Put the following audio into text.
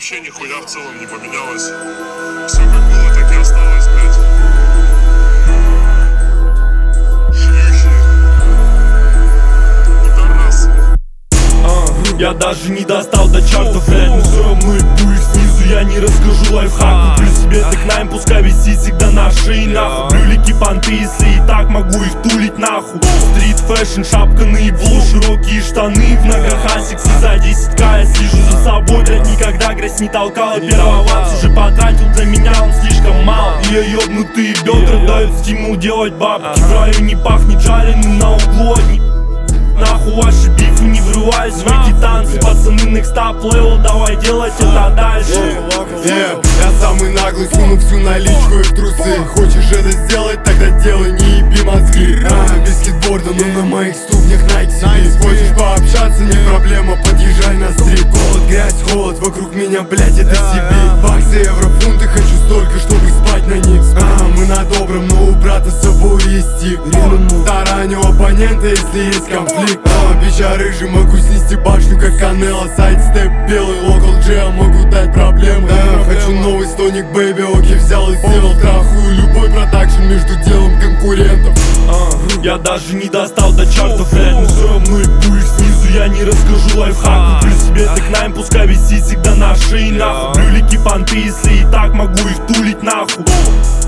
вообще нихуя в целом не поменялось. Все как было, так и осталось, блядь. Шлюхи. Пидорасы. Я даже не достал до чартов, блядь, но все равно и пусть снизу я не расскажу лайфхак. Куплю себе текнайм, пускай висит всегда на шее, нахуй. Брюлики, понты, если и так могу их тулить, нахуй. Стрит фэшн, шапка на ебло, широкие штаны. В ногах асиксы за 10к, я слежу за собой, блядь, никогда грязь не толкала. Первого ванс уже потратил, для меня он слишком мал. Ее ёбнутые бедра дают стимул делать бабки. В районе пахнет жареным на углу одни. Нахуй ваши бифы, не врываюсь в эти танцы. Пацаны, next up level, давай делать это дальше. Я самый наглый, суну всю наличку и в трусы. Хочешь это сделать, тогда делай, не еби мозги. Без скейтборда, но на моих ступнях Nike. Хочешь пообщаться, не проблема, подъезжай на стрит. Голод, грязь, холод, вокруг меня, блять, это Сибирь. Баксы, евро, фунты, хочу столько, чтобы спать на них. Мы на добром, но у брата с собой есть тип. Старание у оппонента, если есть конфликт. Бича рыжий, могу снести башню, как Канело. Сайдстеп белый, локал G, я могу дать проблемы. Хочу новый стоник, бэйби, окей, взял и сделал. Трахую любой продакшн между делом конкурентов. Я даже не достал до чартов, блядь, но все равно и пусть снизу я не расскажу лайфхак. Куплю себе текнайм, пускай висит всегда на шее, нахуй. Брюлики, понты, если и так могу их тулить, нахуй.